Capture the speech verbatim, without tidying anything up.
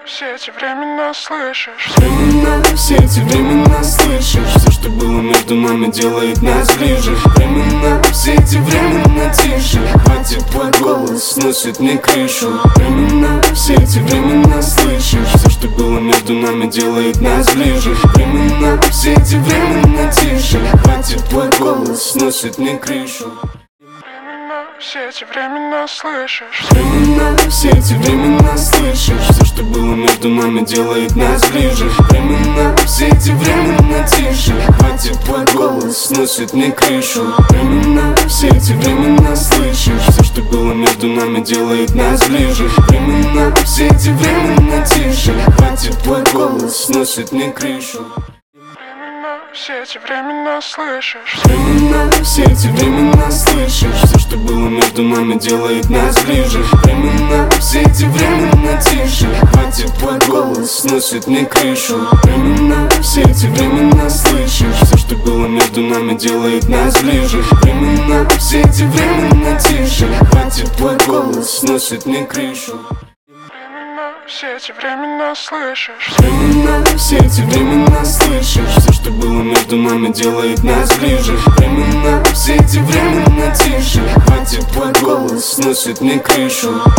все эти времена слышишь. Времена, все эти времена слышишь. Все, что было между нами, делает нас ближе. Времена, все эти времена тише. Хватит твой голос, сносит мне крышу. Времена, все эти времена слышишь. Все, что было между нами, делает нас ближе. Времена, все эти времена тише. Хватит твой голос, сносит мне крышу. Все эти времена слышишь. Времена, все эти времена слышишь. Все, что было между нами, делает нас ближе. Времена, все эти времена тише. Хватит твой голос, сносит мне крышу. Времена, все эти времена слышишь. Все, что было между нами, делает нас ближе. Времена, все эти времена тише. Хватит твой голос, сносит мне крышу. Все эти времена слышишь. Времена, все эти времена слышишь. Все, что было между нами, делает нас ближе. Времена, все эти времена тише. Хватит твой голос, сносит мне крышу. Времена, все эти времена слышишь. Все, что было между нами, делает нас ближе. Времена, все эти времена тише. Хватит твой голос, сносит мне крышу. Все эти времена слышишь. Времена, все эти времена слышишь. Все, что было между нами, делает нас ближе. Времена, все эти времена тише. Хватит твой голос, сносит мне крышу.